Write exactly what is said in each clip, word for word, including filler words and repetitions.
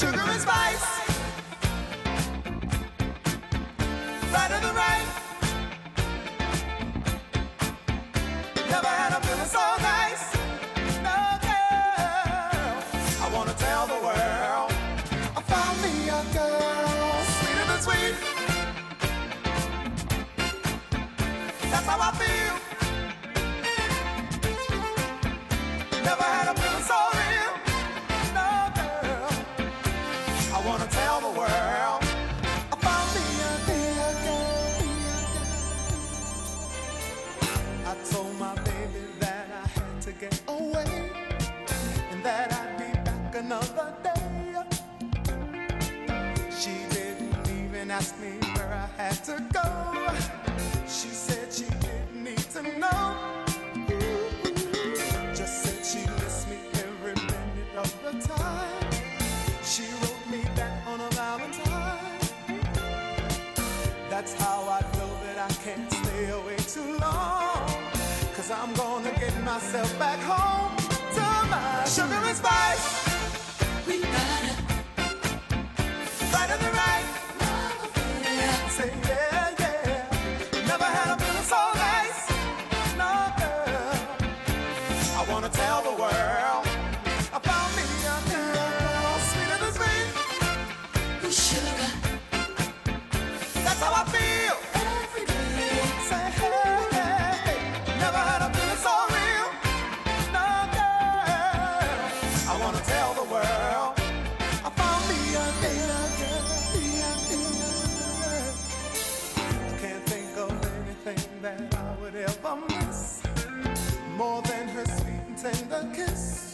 sugar and spice, right of the right. Never had a feeling so nice. No girl, I wanna tell the world I found me a girl sweeter than sweet. That's how I feel. Never had a feeling so real. No girl, I wanna tell the world I found me a girl. I told my baby that I had to get away and that I'd be back another day. She didn't even ask me where I had to go. She said she didn't need to know. Just said she missed me every minute of the time. She wrote me back on a Valentine. That's how I know that I can't stay away too long. Cause I'm gonna get myself back home to my sugar and spice. We gotta Right of the right. love affair. Say yeah, yeah. Never had a feeling so nice. No girl, I wanna tell the world I found me a girl sweeter than sweet. With sugar That's how I feel. every day. Say hey, hey, hey. Never had a feeling so real. No girl, I wanna tell the world I found me a girl. I can't think of anything that I would ever miss more than her sweet and tender kiss.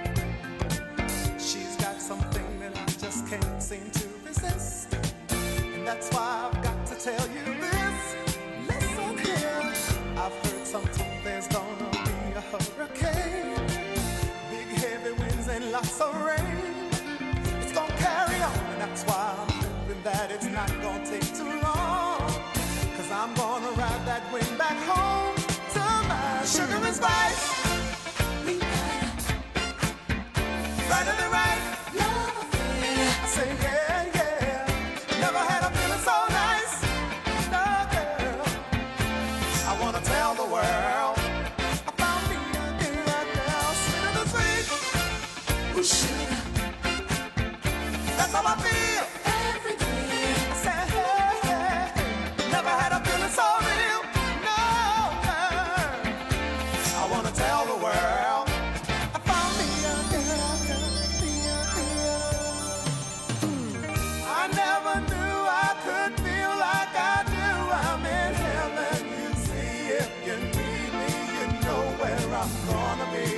She's got something that I just can't seem to resist, and that's why I've got to tell you this. Listen here, I've heard something there's gonna be a hurricane, big heavy winds and lots of rain. It's gonna carry on, and that's why I'm hoping that it's not gonna take too long. Cause I'm gonna ride that wind back home to my sugar and spice. We gotta Right of the right. love affair. Say yeah, yeah. Never had a feeling so nice. No girl, I wanna tell the world I found me a girl, girl sweeter than sweet. With sugar That's how I feel. every day. I said hey, hey, hey. Never had a feeling so real. No girl, I wanna tell the world I found me a girl, girl, me a girl. I never knew I could feel like I do. I'm in heaven, you see. If you need me, you know where I'm gonna be.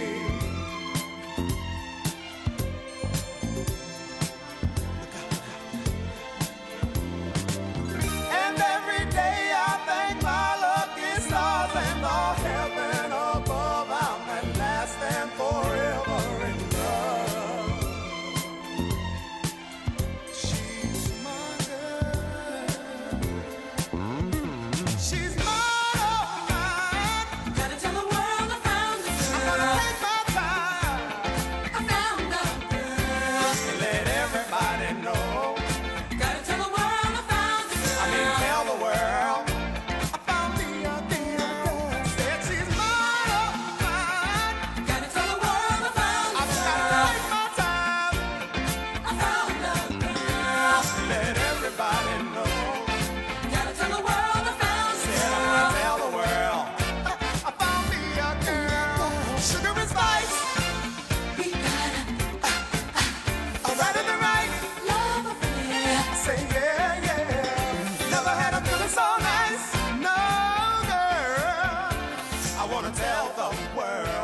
And every day I thank my lucky stars and the heaven above. I'm at last and forever in love. She's my girl. She's mine, oh mine. Gotta tell the world I found a I'm gonna girl. take my time I found a girl. and let everybody know. Gotta tell the world I found a girl. I mean, tell the world I found me a girl. Said she's mine, oh mine. Gotta tell the world I found a I've gotta girl. take my time I found a girl. and let everybody know. Gotta tell the world I found a Said I'm girl. gonna tell the world I found me a girl. Sugar and spice, We gotta right in the right. love affair. Say yeah, yeah. Never had a feeling so nice. No girl, I wanna tell the world